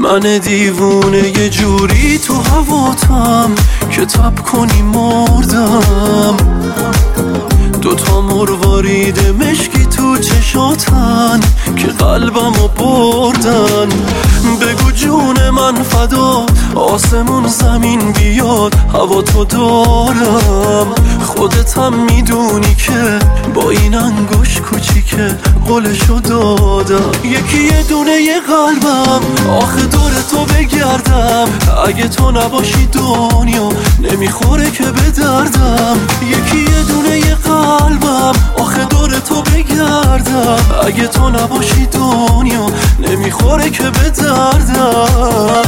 من دیوونه یه جوری تو هواتم که تب کنی مردم. دوتا مروارید مشکی تو چشاتن که قلبمو بردن. بگو جون من فدا، آسمون زمین بیاد، هوا تو دارم. خودتم میدونی که با این انگوش کوچیکه قولشو دادم. یکی یه دونه یه قلبم، آخه دور تو بگردم. اگه تو نباشی دنیا نمیخوره که به دردم. یکی یه دونه یه قلبم، آخه دور تو بگردم. اگه تو نباشی دنیا نمیخوره که به دردم.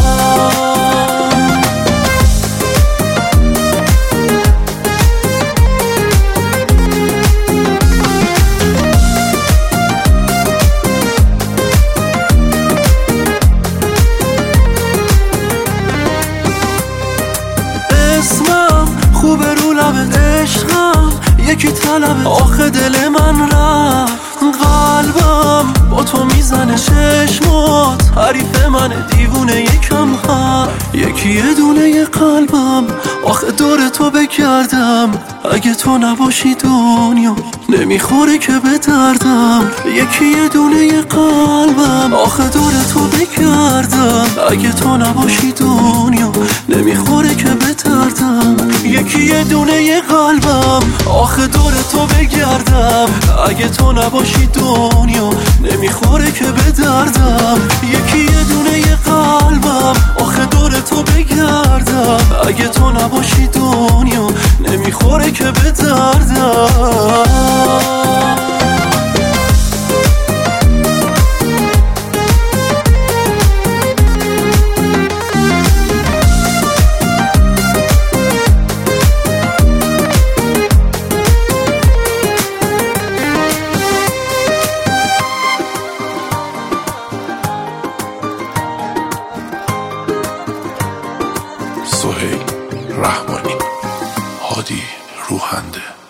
اسمم خوبه رو لبت، عشقم یکی طلبه. آخه دل من رفت، قلبم با تو میزنه. چشمات حریف منه، دیوونه یکم هم. یکی یه دونه یه قلبم، آخه دور تو بگردم. اگه تو نباشی دنیا نمیخوره که به دردم. یکی یه دونه یه قلبم، آخه دور تو بگردم. اگه تو نباشی دنیا نمیخوره که به دردم. یکی یه دونه یه قلبم، آخه دور تو بگردم. اگه تو نباشی دنیا نمیخوره که به دردم. یکی یه دونه یه قلبم، آخه دور تو بگردم. اگه تو نباشی دنیا نمیخوره که به دردم. سهیل رحمانی، هادی روحنده.